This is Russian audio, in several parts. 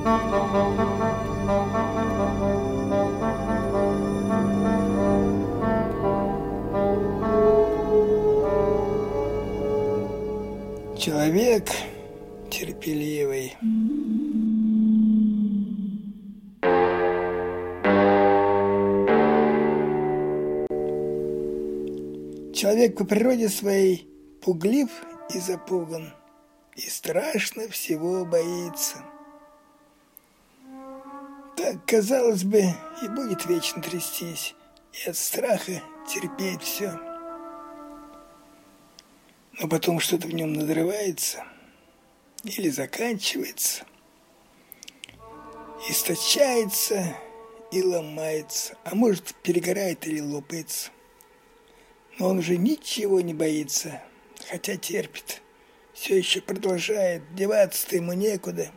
Человек терпеливый. Человек по природе своей пуглив и запуган, и страшно всего боится. Так, казалось бы, и будет вечно трястись, и от страха терпеть все. Но потом что-то в нем надрывается или заканчивается, источается и ломается, а может, перегорает или лопается. Но он уже ничего не боится, хотя терпит, все еще продолжает, деваться-то ему некуда.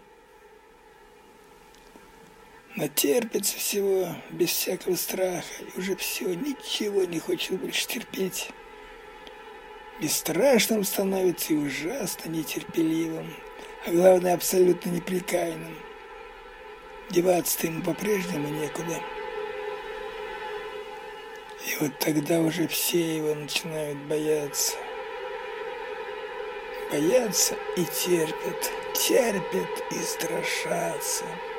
Но терпится всего, без всякого страха, и уже все, ничего не хочет больше терпеть. Бесстрашным становится и ужасно нетерпеливым, а главное, абсолютно непрекаянным. Деваться-то ему по-прежнему некуда. И вот тогда уже все его начинают бояться. Боятся и терпят, терпят и страшатся.